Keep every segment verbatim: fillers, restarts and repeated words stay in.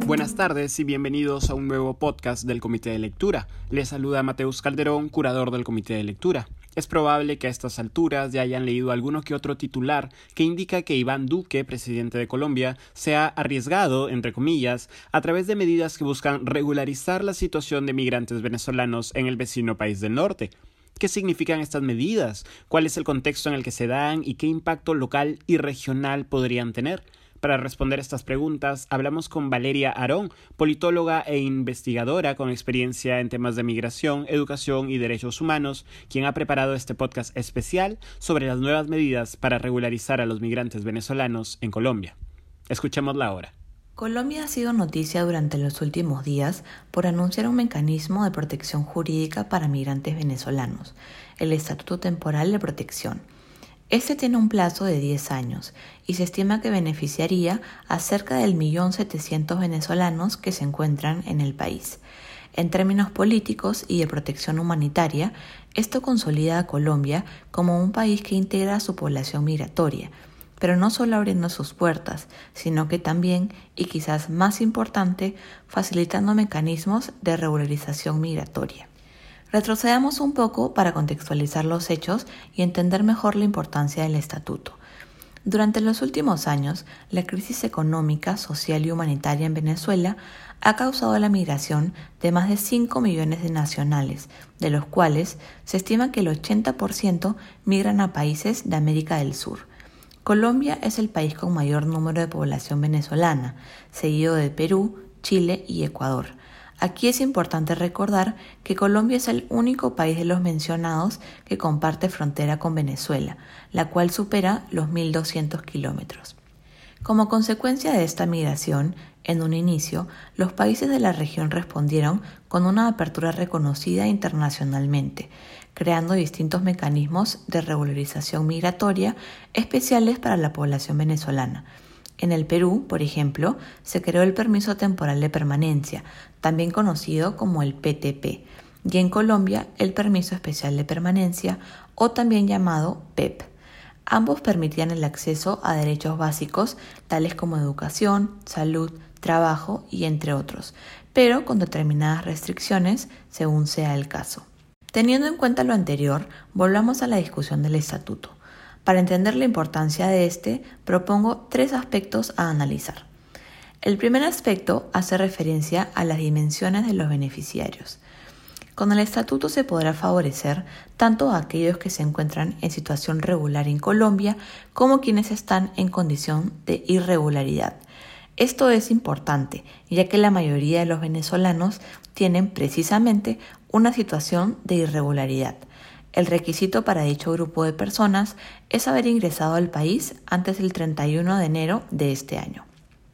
Buenas tardes y bienvenidos a un nuevo podcast del Comité de Lectura. Les saluda Mateus Calderón, curador del Comité de Lectura. Es probable que a estas alturas ya hayan leído alguno que otro titular que indica que Iván Duque, presidente de Colombia, se ha arriesgado, entre comillas, a través de medidas que buscan regularizar la situación de migrantes venezolanos en el vecino país del norte. ¿Qué significan estas medidas? ¿Cuál es el contexto en el que se dan y qué impacto local y regional podrían tener? Para responder estas preguntas, hablamos con Valeria Arón, politóloga e investigadora con experiencia en temas de migración, educación y derechos humanos, quien ha preparado este podcast especial sobre las nuevas medidas para regularizar a los migrantes venezolanos en Colombia. Escuchémosla ahora. Colombia ha sido noticia durante los últimos días por anunciar un mecanismo de protección jurídica para migrantes venezolanos, el Estatuto Temporal de Protección. Este tiene un plazo de diez años y se estima que beneficiaría a cerca del millón setecientos venezolanos que se encuentran en el país. En términos políticos y de protección humanitaria, esto consolida a Colombia como un país que integra a su población migratoria, pero no solo abriendo sus puertas, sino que también, y quizás más importante, facilitando mecanismos de regularización migratoria. Retrocedamos un poco para contextualizar los hechos y entender mejor la importancia del estatuto. Durante los últimos años, la crisis económica, social y humanitaria en Venezuela ha causado la migración de más de cinco millones de nacionales, de los cuales se estima que el ochenta por ciento migran a países de América del Sur. Colombia es el país con mayor número de población venezolana, seguido de Perú, Chile y Ecuador. Aquí es importante recordar que Colombia es el único país de los mencionados que comparte frontera con Venezuela, la cual supera los mil doscientos kilómetros. Como consecuencia de esta migración, en un inicio, los países de la región respondieron con una apertura reconocida internacionalmente, creando distintos mecanismos de regularización migratoria especiales para la población venezolana. En el Perú, por ejemplo, se creó el Permiso Temporal de Permanencia, también conocido como el P T P, y en Colombia el Permiso Especial de Permanencia, o también llamado P E P. Ambos permitían el acceso a derechos básicos, tales como educación, salud, trabajo y entre otros, pero con determinadas restricciones según sea el caso. Teniendo en cuenta lo anterior, volvamos a la discusión del estatuto. Para entender la importancia de este, propongo tres aspectos a analizar. El primer aspecto hace referencia a las dimensiones de los beneficiarios. Con el estatuto se podrá favorecer tanto a aquellos que se encuentran en situación regular en Colombia como quienes están en condición de irregularidad. Esto es importante, ya que la mayoría de los venezolanos tienen precisamente una situación de irregularidad. El requisito para dicho grupo de personas es haber ingresado al país antes del treinta y uno de enero de este año.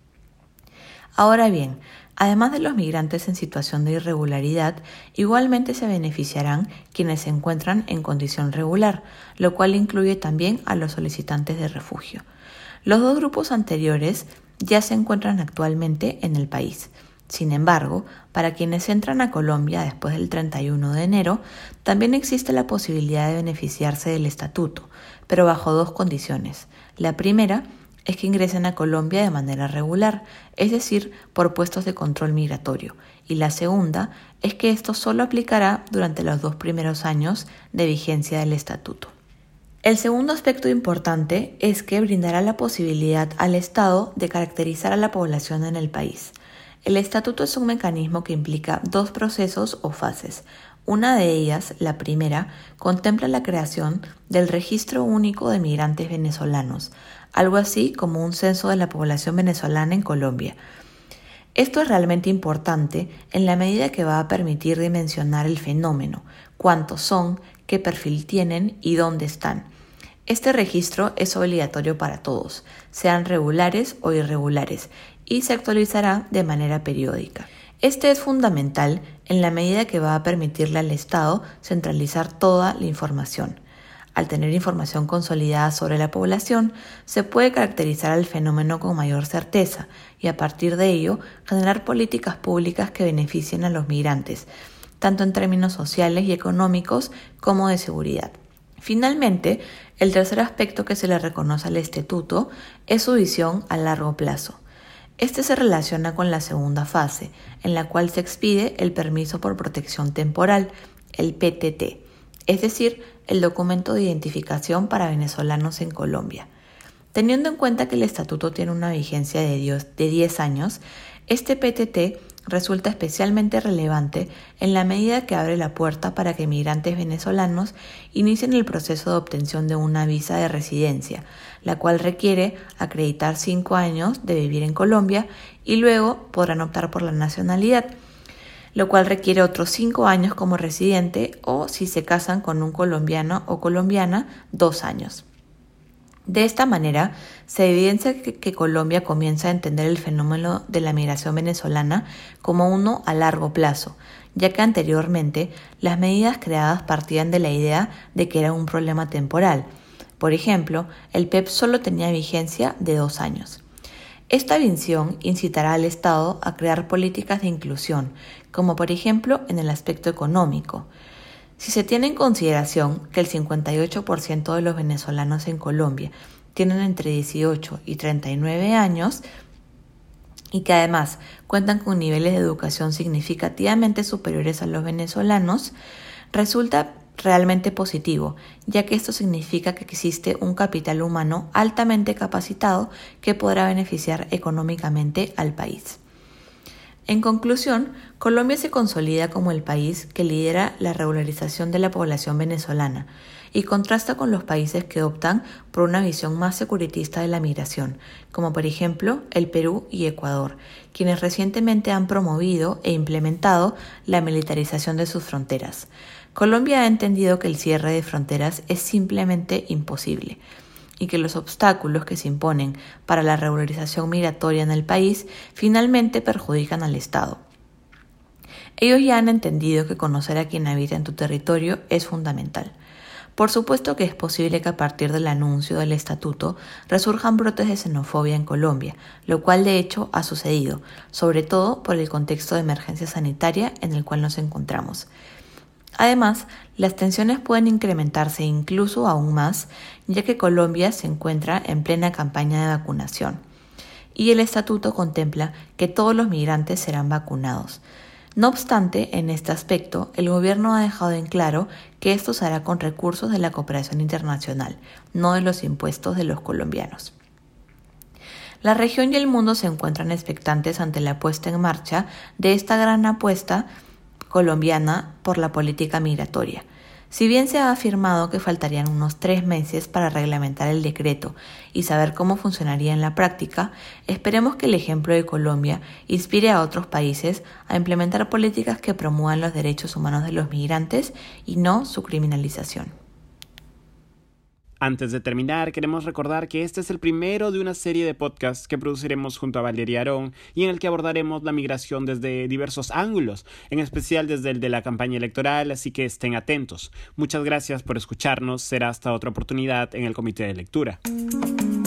Ahora bien, además de los migrantes en situación de irregularidad, igualmente se beneficiarán quienes se encuentran en condición regular, lo cual incluye también a los solicitantes de refugio. Los dos grupos anteriores ya se encuentran actualmente en el país. Sin embargo, para quienes entran a Colombia después del treinta y uno de enero, también existe la posibilidad de beneficiarse del estatuto, pero bajo dos condiciones. La primera es que ingresen a Colombia de manera regular, es decir, por puestos de control migratorio, y la segunda es que esto solo aplicará durante los dos primeros años de vigencia del estatuto. El segundo aspecto importante es que brindará la posibilidad al Estado de caracterizar a la población en el país. El estatuto es un mecanismo que implica dos procesos o fases. Una de ellas, la primera, contempla la creación del Registro Único de Migrantes Venezolanos, algo así como un censo de la población venezolana en Colombia. Esto es realmente importante en la medida que va a permitir dimensionar el fenómeno, cuántos son, qué perfil tienen y dónde están. Este registro es obligatorio para todos, sean regulares o irregulares, y se actualizará de manera periódica. Este es fundamental en la medida que va a permitirle al Estado centralizar toda la información. Al tener información consolidada sobre la población, se puede caracterizar al fenómeno con mayor certeza y a partir de ello generar políticas públicas que beneficien a los migrantes, tanto en términos sociales y económicos como de seguridad. Finalmente, el tercer aspecto que se le reconoce al Estatuto es su visión a largo plazo. Este se relaciona con la segunda fase, en la cual se expide el permiso por protección temporal, el P T T, es decir, el documento de identificación para venezolanos en Colombia. Teniendo en cuenta que el estatuto tiene una vigencia de diez años, este P T T resulta especialmente relevante en la medida que abre la puerta para que migrantes venezolanos inicien el proceso de obtención de una visa de residencia, la cual requiere acreditar cinco años de vivir en Colombia y luego podrán optar por la nacionalidad, lo cual requiere otros cinco años como residente o, si se casan con un colombiano o colombiana, dos años. De esta manera, se evidencia que, que Colombia comienza a entender el fenómeno de la migración venezolana como uno a largo plazo, ya que anteriormente las medidas creadas partían de la idea de que era un problema temporal. Por ejemplo, el P E P solo tenía vigencia de dos años. Esta visión incitará al Estado a crear políticas de inclusión, como por ejemplo en el aspecto económico. Si se tiene en consideración que el cincuenta y ocho por ciento de los venezolanos en Colombia tienen entre dieciocho y treinta y nueve años y que además cuentan con niveles de educación significativamente superiores a los venezolanos, resulta realmente positivo, ya que esto significa que existe un capital humano altamente capacitado que podrá beneficiar económicamente al país. En conclusión, Colombia se consolida como el país que lidera la regularización de la población venezolana y contrasta con los países que optan por una visión más securitista de la migración, como por ejemplo el Perú y Ecuador, quienes recientemente han promovido e implementado la militarización de sus fronteras. Colombia ha entendido que el cierre de fronteras es simplemente imposible y que los obstáculos que se imponen para la regularización migratoria en el país finalmente perjudican al Estado. Ellos ya han entendido que conocer a quien habita en tu territorio es fundamental. Por supuesto que es posible que a partir del anuncio del estatuto resurjan brotes de xenofobia en Colombia, lo cual de hecho ha sucedido, sobre todo por el contexto de emergencia sanitaria en el cual nos encontramos. Además, las tensiones pueden incrementarse incluso aún más, ya que Colombia se encuentra en plena campaña de vacunación y el estatuto contempla que todos los migrantes serán vacunados. No obstante, en este aspecto, el gobierno ha dejado en claro que esto se hará con recursos de la cooperación internacional, no de los impuestos de los colombianos. La región y el mundo se encuentran expectantes ante la puesta en marcha de esta gran apuesta colombiana por la política migratoria. Si bien se ha afirmado que faltarían unos tres meses para reglamentar el decreto y saber cómo funcionaría en la práctica, esperemos que el ejemplo de Colombia inspire a otros países a implementar políticas que promuevan los derechos humanos de los migrantes y no su criminalización. Antes de terminar, queremos recordar que este es el primero de una serie de podcasts que produciremos junto a Valeria Arón y en el que abordaremos la migración desde diversos ángulos, en especial desde el de la campaña electoral, así que estén atentos. Muchas gracias por escucharnos, será hasta otra oportunidad en el Comité de Lectura.